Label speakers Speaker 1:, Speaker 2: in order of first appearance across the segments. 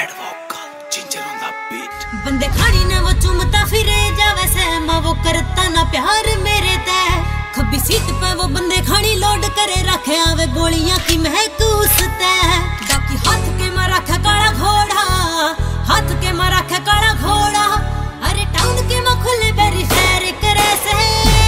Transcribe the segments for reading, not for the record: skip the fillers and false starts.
Speaker 1: Mad vocal, ginger on the beat.
Speaker 2: बंदे खानी ने वो चुमता फिरे जावे से माँ वो करता ना प्यार मेरे ते खब्बी सीट पे वो बंदे खानी लोड करे रखे आवे गोलियां की महकूस ते बाकी हाथ के मां रखे काला घोड़ा हाथ के मां रखे काला घोड़ा अरे टाउन के मां खुले बेरी फेर करे से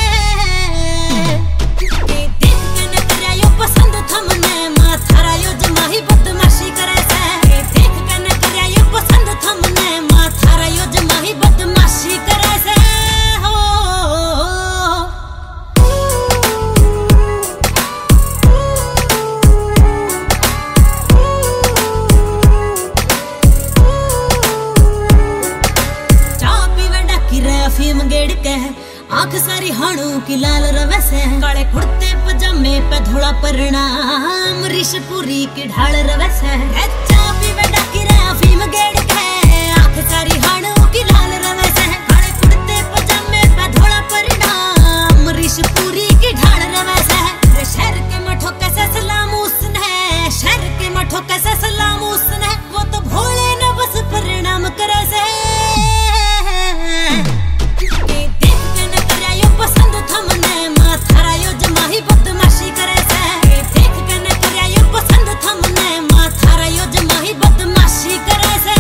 Speaker 2: देख के न करे यो पसंद थमने मां थारा यो जमाही बदमाशी करे से देख के न करे यो पसंद थमने मां थारा यो जमाही बदमाशी करे से अफीम गेड़ के आंख सारी हाणू की लाल रवे से काले कुर्ते पजामे पे धोला परिणाम ऋषपुरी की ढाल रवे से चा पीवे डाकी रे अफीम गेड़ के आंख सारी हाणू की लाल रवे से काले कुर्ते पजामे पे धोला परिणाम ऋषपुरी की ढाल रवे से शहर के मठो कैसे सलाम उसने शहर के मठो कैसे सलाम उसने वो तो भोले न बस परिणाम करे से पसंद थमने मां थारा यो जमाही बदमाशी करे से देख के न करे यो पसंद थमने मां थारा यो जमाही बदमाशी करे से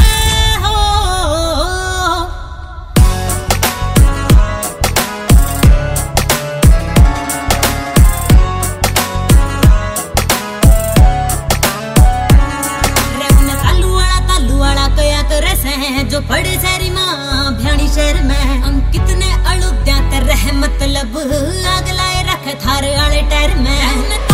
Speaker 2: रेवने तालू वाला कया करे से जो पड़े सारी मां भ्याणी शहर में हम कितने अड़ुद्या ते रह मतलब आग लाए रख थारे आले टायर में